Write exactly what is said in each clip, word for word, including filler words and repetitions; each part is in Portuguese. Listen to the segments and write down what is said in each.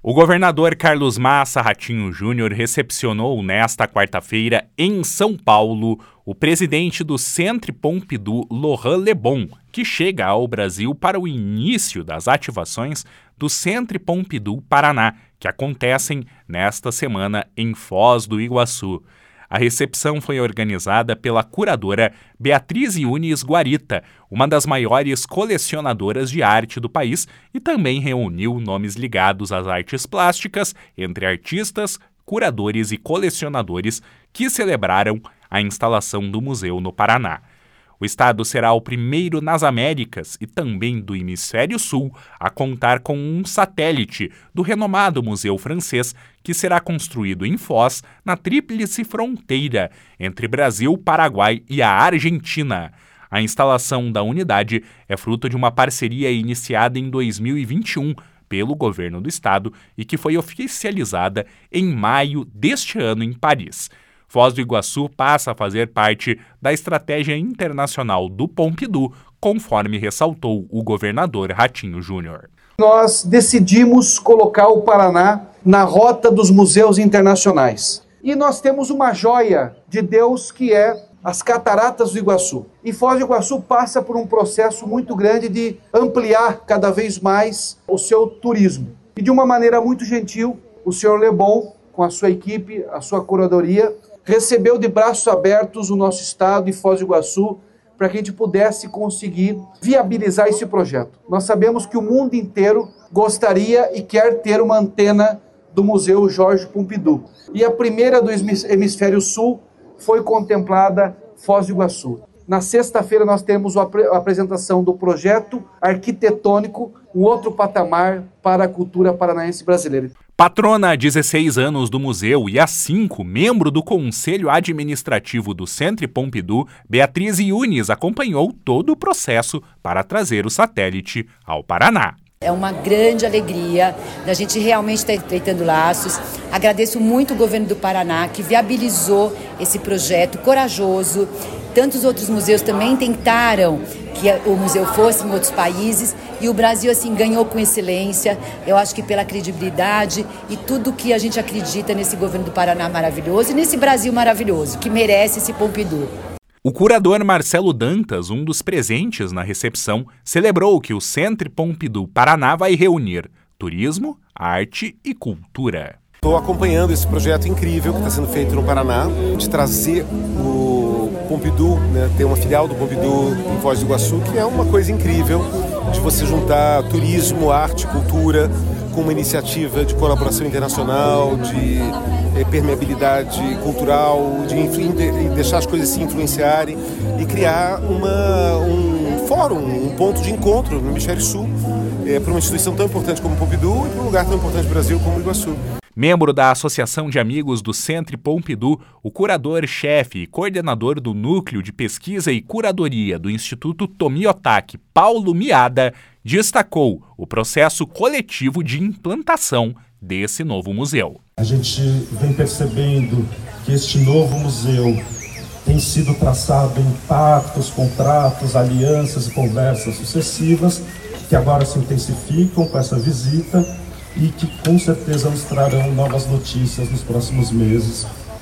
O governador Carlos Massa Ratinho Júnior recepcionou nesta quarta-feira, em São Paulo, o presidente do Centre Pompidou, Laurent Lebon, que chega ao Brasil para o início das ativações do Centre Pompidou Paraná, que acontecem nesta semana em Foz do Iguaçu. A recepção foi organizada pela curadora Beatriz Yunes Guarita, uma das maiores colecionadoras de arte do país, e também reuniu nomes ligados às artes plásticas, entre artistas, curadores e colecionadores que celebraram a instalação do museu no Paraná. O estado será o primeiro nas Américas e também do Hemisfério Sul a contar com um satélite do renomado Museu Francês, que será construído em Foz, na tríplice fronteira entre Brasil, Paraguai e a Argentina. A instalação da unidade é fruto de uma parceria iniciada em dois mil e vinte e um pelo governo do estado e que foi oficializada em maio deste ano em Paris. Foz do Iguaçu passa a fazer parte da estratégia internacional do Pompidou, conforme ressaltou o governador Ratinho Júnior. Nós decidimos colocar o Paraná na rota dos museus internacionais. E nós temos uma joia de Deus que é as Cataratas do Iguaçu. E Foz do Iguaçu passa por um processo muito grande de ampliar cada vez mais o seu turismo. E de uma maneira muito gentil, o senhor Lebon, com a sua equipe, a sua curadoria, recebeu de braços abertos o nosso estado e Foz do Iguaçu para que a gente pudesse conseguir viabilizar esse projeto. Nós sabemos que o mundo inteiro gostaria e quer ter uma antena do Museu Jorge Pompidou. E a primeira do Hemisfério Sul foi contemplada Foz do Iguaçu. Na sexta-feira nós temos a apresentação do projeto arquitetônico, um outro patamar para a cultura paranaense brasileira. Patrona há dezesseis anos do museu e há cinco membro do Conselho Administrativo do Centre Pompidou, Beatriz Yunes acompanhou todo o processo para trazer o satélite ao Paraná. É uma grande alegria da gente realmente estar estreitando laços. Agradeço muito o governo do Paraná que viabilizou esse projeto corajoso. Tantos outros museus também tentaram que o museu fosse em outros países e o Brasil assim ganhou com excelência. Eu acho que pela credibilidade e tudo que a gente acredita nesse governo do Paraná maravilhoso e nesse Brasil maravilhoso que merece esse Pompidou. O curador Marcelo Dantas, um dos presentes na recepção, celebrou que o Centre Pompidou Paraná vai reunir turismo, arte e cultura. Estou acompanhando esse projeto incrível que está sendo feito no Paraná, de trazer o Pompidou, né, ter uma filial do Pompidou em Foz do Iguaçu, que é uma coisa incrível, de você juntar turismo, arte, cultura, com uma iniciativa de colaboração internacional, de eh, permeabilidade cultural, de, de deixar as coisas se influenciarem e criar uma, um fórum, um ponto de encontro no Hemisfério Sul, eh, para uma instituição tão importante como o Pompidou e para um lugar tão importante do Brasil como o Iguaçu. Membro da Associação de Amigos do Centre Pompidou, o curador-chefe e coordenador do Núcleo de Pesquisa e Curadoria do Instituto Tomi-Otaki, Paulo Miada, destacou o processo coletivo de implantação desse novo museu. A gente vem percebendo que este novo museu tem sido traçado em pactos, contratos, alianças e conversas sucessivas, que agora se intensificam com essa visita e que com certeza nos trarão novas notícias nos próximos meses,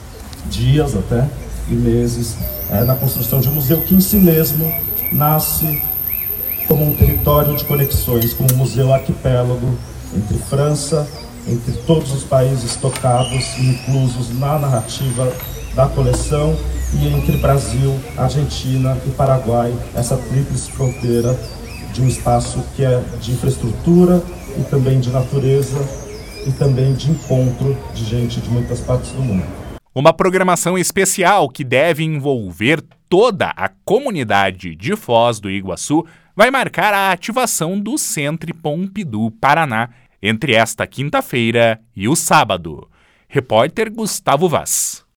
dias até, e meses, é, na construção de um museu que em si mesmo nasce como um território de conexões, como um museu arquipélago entre França, entre todos os países tocados e inclusos na narrativa da coleção, e entre Brasil, Argentina e Paraguai, essa tríplice fronteira de um espaço que é de infraestrutura e também de natureza e também de encontro de gente de muitas partes do mundo. Uma programação especial que deve envolver toda a comunidade de Foz do Iguaçu vai marcar a ativação do Centre Pompidou Paraná entre esta quinta-feira e o sábado. Repórter Gustavo Vaz.